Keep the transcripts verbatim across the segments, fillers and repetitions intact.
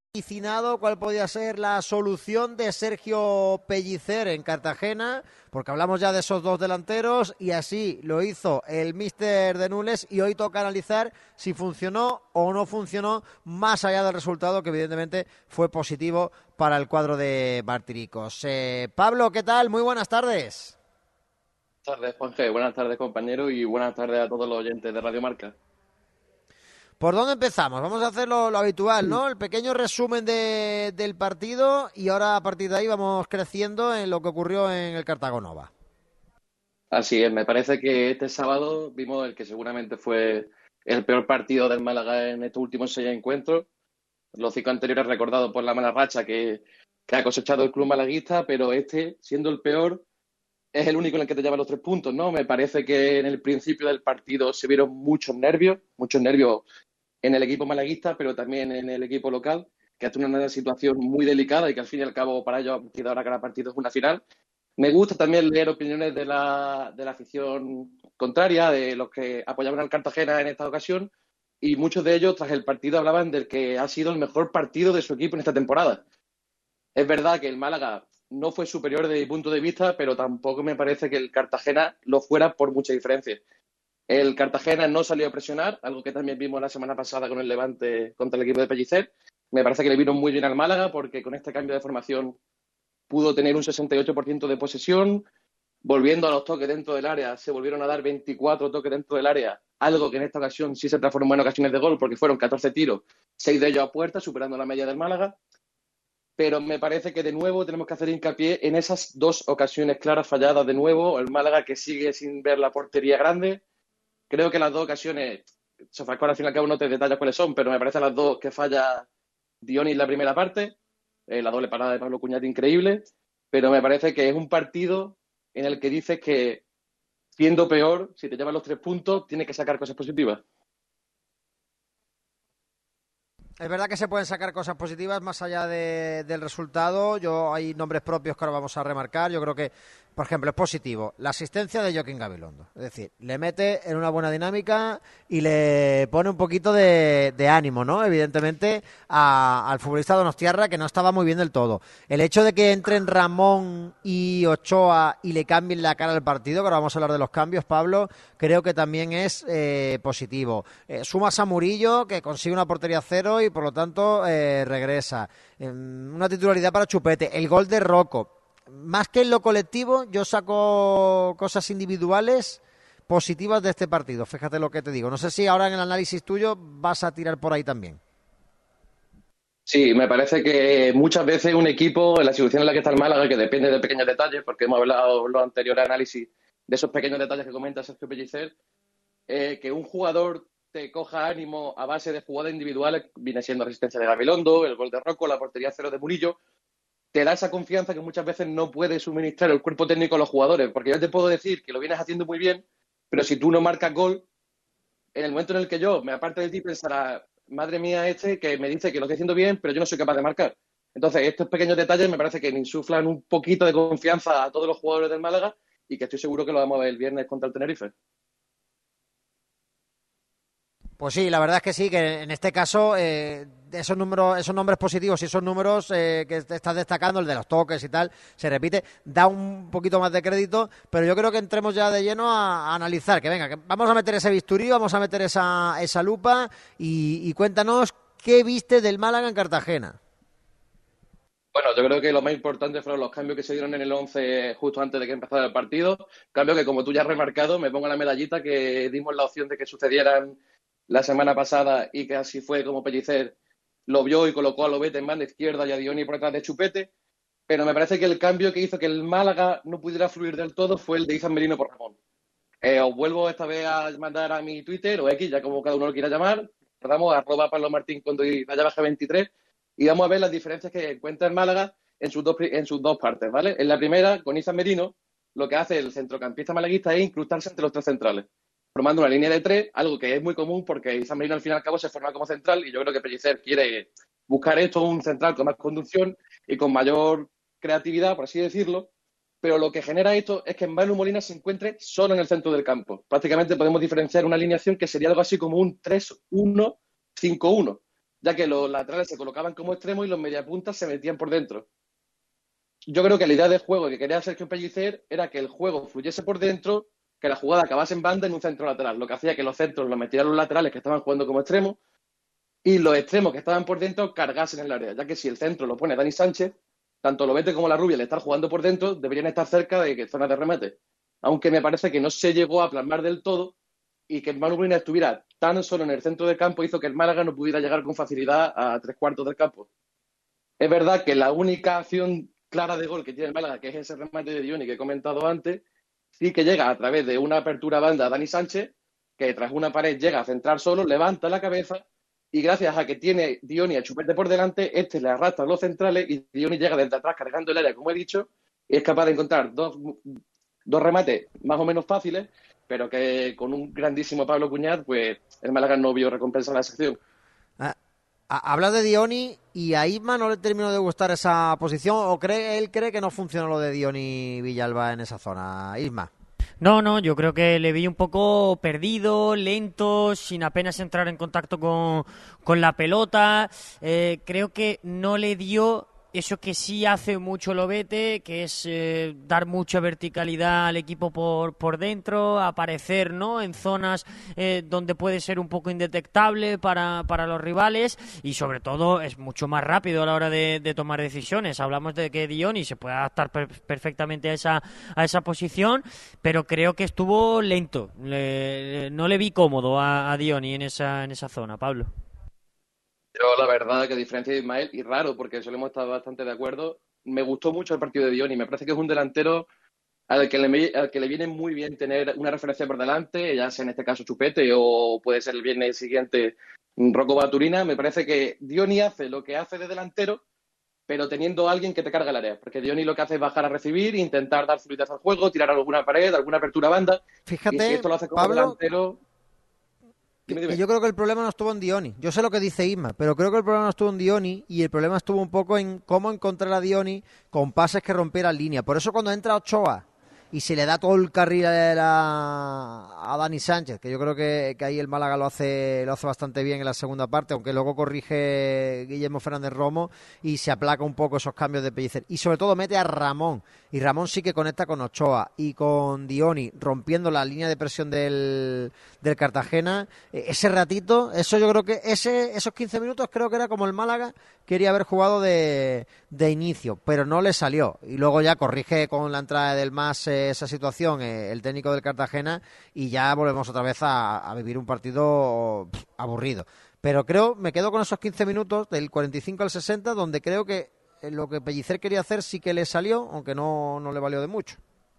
vaticinado cuál podía ser la solución de Sergio Pellicer en Cartagena, porque hablamos ya de esos dos delanteros y así lo hizo el míster de Nules, y hoy toca analizar si funcionó o no funcionó, más allá del resultado que evidentemente fue positivo para el cuadro de Martiricos. Eh, Pablo, ¿qué tal? Muy buenas tardes. Buenas tardes, Juanje. Buenas tardes, compañero, y buenas tardes a todos los oyentes de Radio Marca. ¿Por dónde empezamos? Vamos a hacer lo, lo habitual, ¿no? El pequeño resumen de, del partido, y ahora a partir de ahí vamos creciendo en lo que ocurrió en el Cartago Nova. Así es, me parece que este sábado vimos el que seguramente fue el peor partido del Málaga en estos últimos seis encuentros. Los cinco anteriores recordados por la mala racha que, que ha cosechado el club malaguista, pero este, siendo el peor, es el único en el que te lleva los tres puntos, ¿no? Me parece que en el principio del partido se vieron muchos nervios, muchos nervios en el equipo malaguista, pero también en el equipo local, que está en una situación muy delicada y que al fin y al cabo para ellos, a partir de ahora, cada partido es una final. Me gusta también leer opiniones de la, de la afición contraria, de los que apoyaban al Cartagena en esta ocasión, y muchos de ellos, tras el partido, hablaban del que ha sido el mejor partido de su equipo en esta temporada. Es verdad que el Málaga no fue superior desde mi punto de vista, pero tampoco me parece que el Cartagena lo fuera por mucha diferencia. El Cartagena no salió a presionar, algo que también vimos la semana pasada con el Levante contra el equipo de Pellicer. Me parece que le vino muy bien al Málaga porque con este cambio de formación pudo tener un sesenta y ocho por ciento de posesión. Volviendo a los toques dentro del área, se volvieron a dar veinticuatro toques dentro del área, algo que en esta ocasión sí se transformó en ocasiones de gol porque fueron catorce tiros, seis de ellos a puerta, superando la media del Málaga. Pero me parece que de nuevo tenemos que hacer hincapié en esas dos ocasiones claras falladas de nuevo. El Málaga que sigue sin ver la portería grande. Creo que las dos ocasiones, Sofascore al fin y al cabo no te detallas cuáles son, pero me parecen las dos que falla Dionis en la primera parte, eh, la doble parada de Pablo Cuñat increíble, pero me parece que es un partido en el que dices que siendo peor, si te llevas los tres puntos, tienes que sacar cosas positivas. Es verdad que se pueden sacar cosas positivas más allá de, del resultado. Yo hay nombres propios que ahora vamos a remarcar. Yo creo que, por ejemplo, es positivo la asistencia de Joaquín Gabilondo. Es decir, le mete en una buena dinámica y le pone un poquito de, de ánimo, ¿no? Evidentemente, a, al futbolista donostiarra, que no estaba muy bien del todo. El hecho de que entren Ramón y Ochoa y le cambien la cara al partido, que ahora vamos a hablar de los cambios, Pablo, creo que también es eh, positivo. Eh, sumas a Murillo, que consigue una portería cero y por lo tanto eh, regresa. Eh, una titularidad para Chupete. El gol de Rocco. Más que en lo colectivo, yo saco cosas individuales positivas de este partido. Fíjate lo que te digo. No sé si ahora en el análisis tuyo vas a tirar por ahí también. Sí, me parece que muchas veces un equipo, en la situación en la que está el Málaga, que depende de pequeños detalles, porque hemos hablado en los anteriores análisis de esos pequeños detalles que comenta Sergio Pellicer, eh, que un jugador te coja ánimo a base de jugadas individuales, viene siendo asistencia de Gabilondo, el gol de Rocco, la portería cero de Murillo, te da esa confianza que muchas veces no puede suministrar el cuerpo técnico a los jugadores, porque yo te puedo decir que lo vienes haciendo muy bien, pero si tú no marcas gol, en el momento en el que yo me aparte de ti pensará, madre mía este que me dice que lo estoy haciendo bien, pero yo no soy capaz de marcar. Entonces, estos pequeños detalles me parece que le insuflan un poquito de confianza a todos los jugadores del Málaga y que estoy seguro que lo vamos a ver el viernes contra el Tenerife. Pues sí, la verdad es que sí, que en este caso eh, esos números, esos nombres positivos y esos números eh, que estás destacando, el de los toques y tal, se repite, da un poquito más de crédito, pero yo creo que entremos ya de lleno a, a analizar, que venga, que vamos a meter ese bisturí, vamos a meter esa, esa lupa y, y cuéntanos qué viste del Málaga en Cartagena. Bueno, yo creo que lo más importante fueron los cambios que se dieron en el once justo antes de que empezara el partido. Cambio que, como tú ya has remarcado, me pongo la medallita que dimos la opción de que sucedieran la semana pasada y que así fue como Pellicer lo vio y colocó a Lobete en banda izquierda y a Dioni por detrás de Chupete. Pero me parece que el cambio que hizo que el Málaga no pudiera fluir del todo fue el de Izan Merino por Ramón. Eh, os vuelvo esta vez a mandar a mi Twitter o X, ya como cada uno lo quiera llamar. Recordamos, arroba Pablo Martín cuando vaya baja veintitrés. Y vamos a ver las diferencias que encuentra el Málaga en sus dos, en sus dos partes, ¿vale? En la primera, con Izan Merino, lo que hace el centrocampista malaguista es incrustarse entre los tres centrales, formando una línea de tres, algo que es muy común porque Izan Merino al fin y al cabo se forma como central y yo creo que Pellicer quiere buscar esto, un central con más conducción y con mayor creatividad, por así decirlo, pero lo que genera esto es que Manu Molina se encuentre solo en el centro del campo. Prácticamente podemos diferenciar una alineación que sería algo así como un tres uno cinco uno. ya que los laterales se colocaban como extremos y los mediapuntas se metían por dentro. Yo creo que la idea de juego que quería Sergio Pellicer era que el juego fluyese por dentro, que la jugada acabase en banda en un centro lateral, lo que hacía que los centros los metieran los laterales que estaban jugando como extremos y los extremos que estaban por dentro cargasen en el área, ya que si el centro lo pone Dani Sánchez, tanto Lobete como la Rubia al estar jugando por dentro deberían estar cerca de que zona de remate. Aunque me parece que no se llegó a plasmar del todo y que Manu Molina estuviera tan solo en el centro del campo hizo que el Málaga no pudiera llegar con facilidad a tres cuartos del campo. Es verdad que la única acción clara de gol que tiene el Málaga, que es ese remate de Dioni que he comentado antes, sí que llega a través de una apertura a banda a Dani Sánchez, que tras una pared llega a centrar solo, levanta la cabeza y gracias a que tiene Dioni a Chupete por delante, este le arrastra a los centrales y Dioni llega desde atrás cargando el área, como he dicho, y es capaz de encontrar dos, dos remates más o menos fáciles, pero que con un grandísimo Pablo Cuñat, pues el Málaga no vio recompensa en la sección. Ah, habla de Dioni y a Isma no le terminó de gustar esa posición, o cree él cree que no funcionó lo de Dioni Villalba en esa zona, Isma. No, no, yo creo que le vi un poco perdido, lento, sin apenas entrar en contacto con, con la pelota. Eh, creo que no le dio eso que sí hace mucho Lobete, que es eh, dar mucha verticalidad al equipo por, por dentro, aparecer, ¿no?, en zonas eh, donde puede ser un poco indetectable para, para los rivales y sobre todo es mucho más rápido a la hora de, de tomar decisiones. Hablamos de que Dioni se puede adaptar per- perfectamente a esa, a esa posición, pero creo que estuvo lento. Le, no le vi cómodo a, a Dioni en esa, en esa zona, Pablo. Yo, la verdad, que a diferencia de Ismael, y raro, porque solemos estar bastante de acuerdo, me gustó mucho el partido de Dioni. Me parece que es un delantero al que, le, al que le viene muy bien tener una referencia por delante, ya sea en este caso Chupete o puede ser el viernes siguiente Rocco Baturina. Me parece que Dioni hace lo que hace de delantero, pero teniendo a alguien que te carga el área, porque Dioni lo que hace es bajar a recibir, intentar dar fluidez al juego, tirar alguna pared, alguna apertura a banda. Fíjate, y si esto lo hace como Pablo, delantero... Dime, que dime. yo creo que el problema no estuvo en Dioni. Yo sé lo que dice Isma, pero creo que el problema no estuvo en Dioni y el problema estuvo un poco en cómo encontrar a Dioni con pases que rompieran línea. Por eso cuando entra Ochoa y se le da todo el carril a, a Dani Sánchez, que yo creo que, que ahí el Málaga lo hace lo hace bastante bien en la segunda parte, aunque luego corrige Guillermo Fernández Romo y se aplaca un poco esos cambios de Pellicer. Y sobre todo mete a Ramón, y Ramón sí que conecta con Ochoa y con Dioni, rompiendo la línea de presión del, del Cartagena. Ese ratito, eso yo creo que ese esos quince minutos creo que era como el Málaga quería haber jugado de, de inicio, pero no le salió. Y luego ya corrige con la entrada del Mas eh, esa situación eh, el técnico del Cartagena y ya volvemos otra vez a, a vivir un partido pff, aburrido. Pero creo, me quedo con esos quince minutos del cuarenta y cinco al sesenta, donde creo que eh, lo que Pellicer quería hacer sí que le salió, aunque no, no le valió de mucho.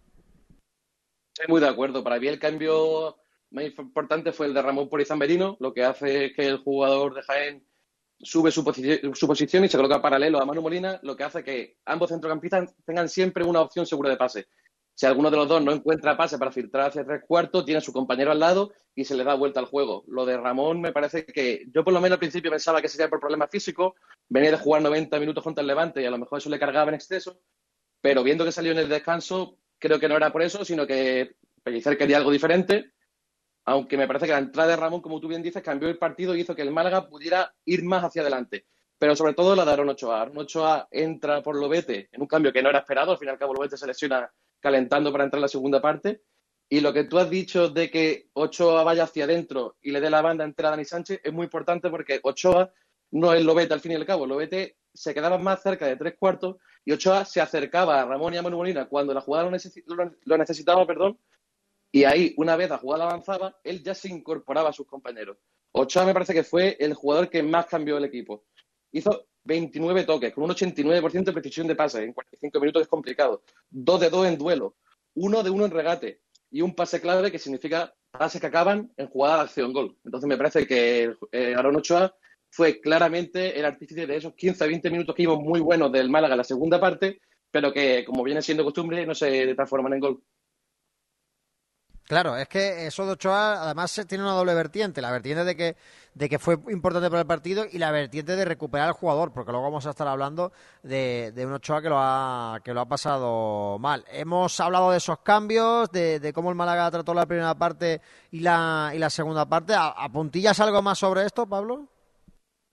Estoy muy de acuerdo. Para mí el cambio más importante fue el de Ramón por Izan Merino, lo que hace es que el jugador de Jaén sube su, posi- su posición y se coloca paralelo a Manu Molina, lo que hace que ambos centrocampistas tengan siempre una opción segura de pase. Si alguno de los dos no encuentra pase para filtrar hacia tres cuartos, tiene a su compañero al lado y se le da vuelta al juego. Lo de Ramón me parece que yo por lo menos al principio pensaba que sería por problemas físicos, venía de jugar noventa minutos contra el Levante y a lo mejor eso le cargaba en exceso, pero viendo que salió en el descanso, creo que no era por eso, sino que Pellicer quería algo diferente, aunque me parece que la entrada de Ramón, como tú bien dices, cambió el partido y hizo que el Málaga pudiera ir más hacia adelante. Pero sobre todo la de Aaron Ochoa. Aaron Ochoa entra por Lobete en un cambio que no era esperado, al fin y al cabo Lobete se lesiona calentando para entrar en la segunda parte. Y lo que tú has dicho de que Ochoa vaya hacia adentro y le dé la banda entera a Dani Sánchez es muy importante porque Ochoa no es Lobete al fin y al cabo. Lobete se quedaba más cerca de tres cuartos y Ochoa se acercaba a Ramón y a Manu Molina cuando la jugada lo, necesi- lo necesitaba, perdón, y ahí, una vez la jugada avanzaba, él ya se incorporaba a sus compañeros. Ochoa me parece que fue el jugador que más cambió el equipo. Hizo veintinueve toques, con un ochenta y nueve por ciento de precisión de pase en cuarenta y cinco minutos, es complicado. Dos de dos en duelo, uno de uno en regate y un pase clave que significa pases que acaban en jugada de acción-gol. Entonces me parece que eh, Aaron Ochoa fue claramente el artífice de esos quince a veinte minutos que íbamos muy buenos del Málaga en la segunda parte, pero que, como viene siendo costumbre, no se transforman en gol. Claro, es que eso de Ochoa además tiene una doble vertiente, la vertiente de que de que fue importante para el partido y la vertiente de recuperar al jugador, porque luego vamos a estar hablando de, de un Ochoa que lo ha que lo ha pasado mal. Hemos hablado de esos cambios, de, de cómo el Málaga trató la primera parte y la y la segunda parte. ¿Apuntillas algo más sobre esto, Pablo?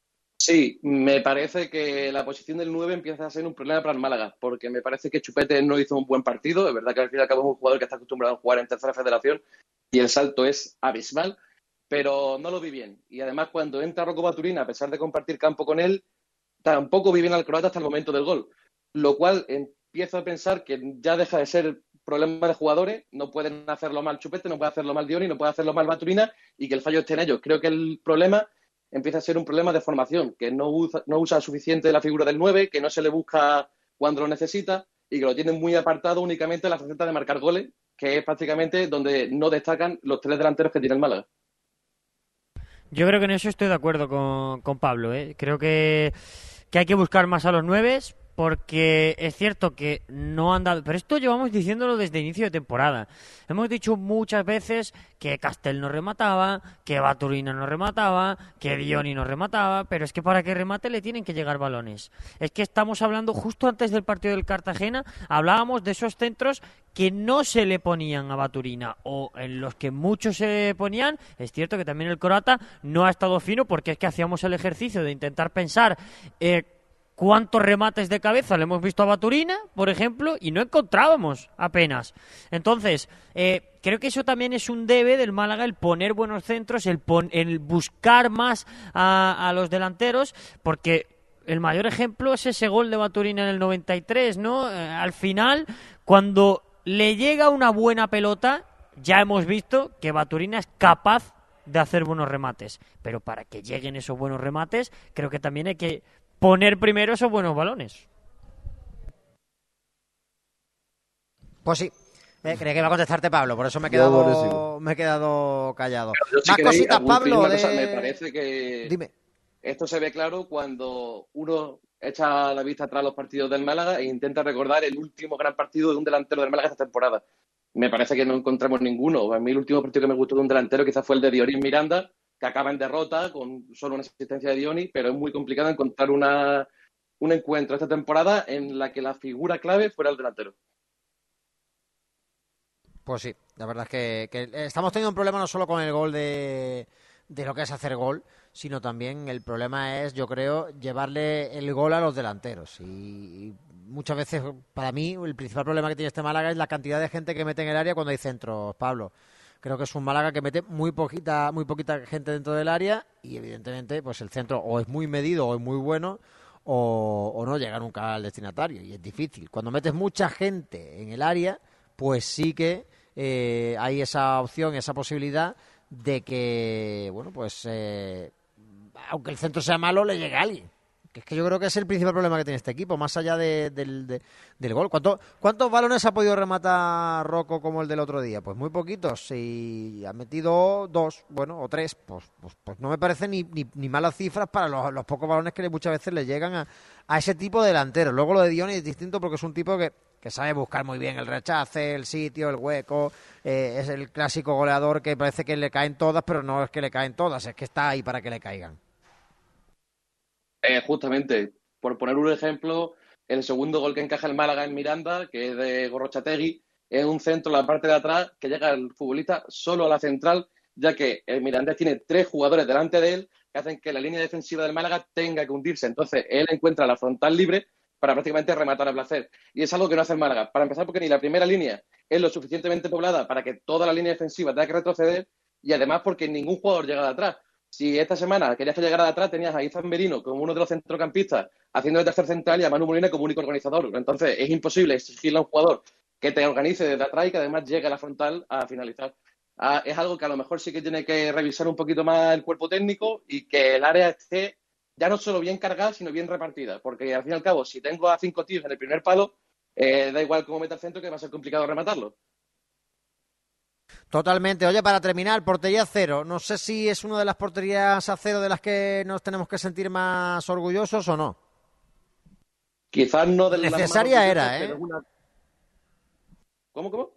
Sí, me parece que la posición del nueve empieza a ser un problema para el Málaga, porque me parece que Chupete no hizo un buen partido. Es verdad que al fin y al cabo es un jugador que está acostumbrado a jugar en tercera federación y el salto es abismal, pero no lo vi bien. Y además, cuando entra Rocco Baturina, a pesar de compartir campo con él, tampoco vi bien al croata hasta el momento del gol. Lo cual empiezo a pensar que ya deja de ser problema de jugadores, no pueden hacerlo mal Chupete, no puede hacerlo mal Dioni, no puede hacerlo mal Baturina y que el fallo esté en ellos. Creo que el problema empieza a ser un problema de formación, que no usa, no usa suficiente la figura del nueve, que no se le busca cuando lo necesita y que lo tienen muy apartado únicamente en la faceta de marcar goles, que es prácticamente donde no destacan los tres delanteros que tiene el Málaga. Yo creo que en eso estoy de acuerdo con, con Pablo, ¿eh? Creo que, que hay que buscar más a los nueves, porque es cierto que no han dado... Pero esto llevamos diciéndolo desde inicio de temporada. Hemos dicho muchas veces que Castel no remataba, que Baturina no remataba, que Dioni no remataba, pero es que para que remate le tienen que llegar balones. Es que estamos hablando, justo antes del partido del Cartagena, hablábamos de esos centros que no se le ponían a Baturina, o en los que muchos se ponían. Es cierto que también el croata no ha estado fino, porque es que hacíamos el ejercicio de intentar pensar... Eh, ¿Cuántos remates de cabeza le hemos visto a Baturina, por ejemplo? Y no encontrábamos apenas. Entonces, eh, creo que eso también es un debe del Málaga, el poner buenos centros, el, pon el buscar más a, a los delanteros, porque el mayor ejemplo es ese gol de Baturina en el noventa y tres, ¿no? Eh, al final, cuando le llega una buena pelota, ya hemos visto que Baturina es capaz de hacer buenos remates. Pero para que lleguen esos buenos remates, creo que también hay que poner primero esos buenos balones. Pues sí. Eh, creía que iba a contestarte Pablo, por eso me he quedado, me he quedado callado. Si Más queréis, cositas, Pablo. De... cosa, me parece que Dime. Esto se ve claro cuando uno echa la vista atrás los partidos del Málaga e intenta recordar el último gran partido de un delantero del Málaga esta temporada. Me parece que no encontramos ninguno. A mí el último partido que me gustó de un delantero quizás fue el de Dionis Miranda, que acaba en derrota con solo una asistencia de Dioni, pero es muy complicado encontrar una, un encuentro esta temporada en la que la figura clave fuera el delantero. Pues sí, la verdad es que, que estamos teniendo un problema no solo con el gol de, de lo que es hacer gol, sino también el problema es, yo creo, llevarle el gol a los delanteros. Y, y muchas veces, para mí, el principal problema que tiene este Málaga es la cantidad de gente que mete en el área cuando hay centros, Pablo. Creo que es un Málaga que mete muy poquita muy poquita gente dentro del área y evidentemente pues el centro o es muy medido o es muy bueno o, o no llega nunca al destinatario y es difícil. Cuando metes mucha gente en el área, pues sí que eh, hay esa opción, esa posibilidad de que, bueno, pues eh, aunque el centro sea malo, le llegue a alguien. Que es que yo creo que es el principal problema que tiene este equipo, más allá de, de, de, del gol. ¿Cuánto, ¿Cuántos balones ha podido rematar Rocco como el del otro día? Pues muy poquitos. Y ha metido dos, bueno, o tres. Pues, pues, pues no me parecen ni, ni, ni malas cifras para los, los pocos balones que muchas veces le llegan a, a ese tipo de delanteros. Luego lo de Dioni es distinto porque es un tipo que, que sabe buscar muy bien el rechace, el sitio, el hueco. Eh, es el clásico goleador que parece que le caen todas, pero no es que le caen todas, es que está ahí para que le caigan. Eh, justamente, por poner un ejemplo, el segundo gol que encaja el Málaga en Miranda, que es de Gorrochategui, es un centro en la parte de atrás que llega el futbolista solo a la central, ya que el Mirandés tiene tres jugadores delante de él que hacen que la línea defensiva del Málaga tenga que hundirse. Entonces, él encuentra la frontal libre para prácticamente rematar a placer. Y es algo que no hace el Málaga. Para empezar, porque ni la primera línea es lo suficientemente poblada para que toda la línea defensiva tenga que retroceder, y además porque ningún jugador llega de atrás. Si esta semana querías que llegara de atrás, tenías a Izan Merino como uno de los centrocampistas haciendo de tercer central y a Manu Molina como único organizador. Entonces es imposible exigirle a un jugador que te organice desde atrás y que además llegue a la frontal a finalizar. Ah, es algo que a lo mejor sí que tiene que revisar un poquito más el cuerpo técnico y que el área esté ya no solo bien cargada, sino bien repartida. Porque al fin y al cabo, si tengo a cinco tíos en el primer palo, eh, da igual cómo meta el centro, que va a ser complicado rematarlo. Totalmente. Oye, para terminar, portería cero. No sé si es una de las porterías a cero de las que nos tenemos que sentir más orgullosos o no. Quizás no de las necesaria más era, ¿eh? Pero una... ¿Cómo, cómo?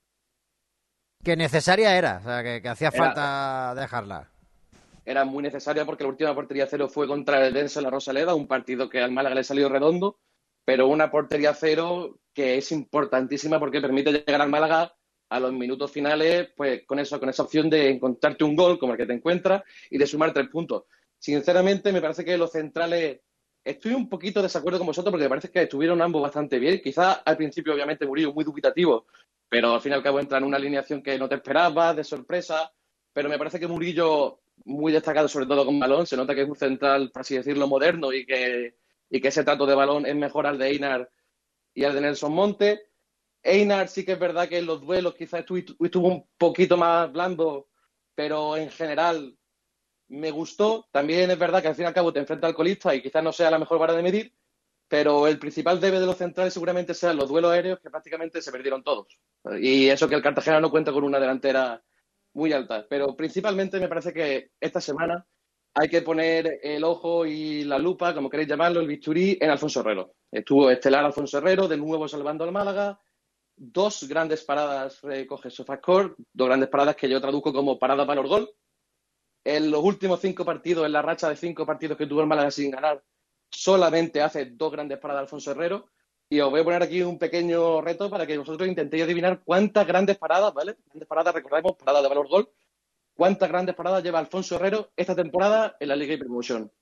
Que necesaria era, o sea, que, que hacía Era... falta dejarla. Era muy necesaria porque la última portería cero fue contra el Denso en la Rosaleda, un partido que al Málaga le salió redondo, pero una portería cero que es importantísima porque permite llegar al Málaga a los minutos finales, pues con eso, con esa opción de encontrarte un gol como el que te encuentras y de sumar tres puntos. Sinceramente, me parece que los centrales, estoy un poquito de desacuerdo con vosotros porque me parece que estuvieron ambos bastante bien. Quizás al principio, obviamente, Murillo muy dubitativo, pero al fin y al cabo entra en una alineación que no te esperabas, de sorpresa. Pero me parece que Murillo, muy destacado sobre todo con balón, se nota que es un central, por así decirlo, moderno y que, y que ese trato de balón es mejor al de Einar y al de Nelson Monte. Einar sí que es verdad que en los duelos quizás estuvo, estuvo un poquito más blando, pero en general me gustó. También es verdad que al fin y al cabo te enfrenta al colista y quizás no sea la mejor vara de medir, pero el principal debe de los centrales seguramente sean los duelos aéreos, que prácticamente se perdieron todos. Y eso que el Cartagena no cuenta con una delantera muy alta. Pero principalmente me parece que esta semana hay que poner el ojo y la lupa, como queréis llamarlo, el bisturí, en Alfonso Herrero. Estuvo estelar Alfonso Herrero, de nuevo salvando al Málaga. Dos grandes paradas recoge Sofascore, dos grandes paradas que yo traduzco como parada valor gol. En los últimos cinco partidos, en la racha de cinco partidos que tuvo el Málaga sin ganar, solamente hace dos grandes paradas Alfonso Herrero. Y os voy a poner aquí un pequeño reto para que vosotros intentéis adivinar cuántas grandes paradas, ¿vale? Grandes paradas, recordemos, paradas de valor gol. ¿Cuántas grandes paradas lleva Alfonso Herrero esta temporada en la Liga y Promotion?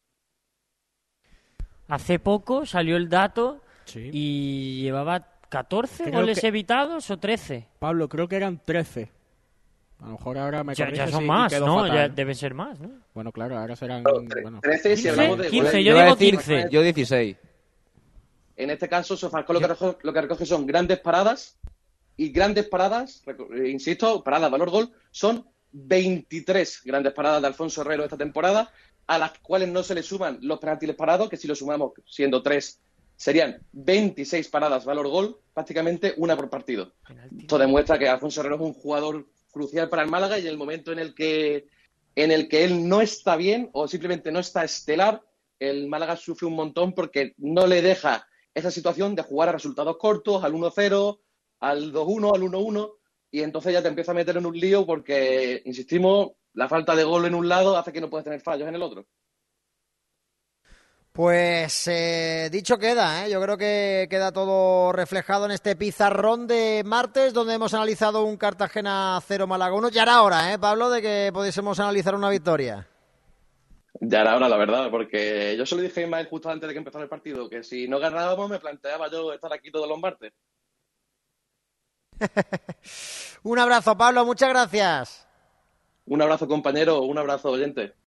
Hace poco salió el dato Sí. y llevaba catorce Creo goles que- evitados o trece. Pablo, creo que eran trece. A lo mejor ahora me Ya, corriges ya son y- y más, quedo ¿no? fatal. Ya deben ser más, ¿no? Bueno, claro, ahora serán... Bueno, tre- bueno. trece si hablamos de quince, goles. yo iba a digo decir, quince. yo dieciséis. En este caso, Sofascore lo, que recoge- lo que recoge son grandes paradas y grandes paradas, reco- eh, insisto, paradas valor gol, son veintitrés grandes paradas de Alfonso Herrero esta temporada, a las cuales no se le suman los penaltis parados, que si lo sumamos siendo tres, serían veintiséis paradas valor gol, prácticamente una por partido. Esto demuestra que Alfonso Herrero es un jugador crucial para el Málaga y en el momento en el que, en el que él no está bien o simplemente no está estelar, el Málaga sufre un montón porque no le deja esa situación de jugar a resultados cortos, al uno cero, al dos uno, al uno uno, y entonces ya te empieza a meter en un lío porque, insistimos, la falta de gol en un lado hace que no puedas tener fallos en el otro. Pues eh, dicho queda, ¿eh? Yo creo que queda todo reflejado en este pizarrón de martes, donde hemos analizado un Cartagena cero Málaga uno. Ya era hora, ¿eh, Pablo, de que pudiésemos analizar una victoria. Ya era hora, la verdad, porque yo se lo dije a Ismael justo antes de que empezara el partido, que si no ganábamos me planteaba yo estar aquí todos los martes. Un abrazo, Pablo, muchas gracias. Un abrazo, compañero, un abrazo, oyente.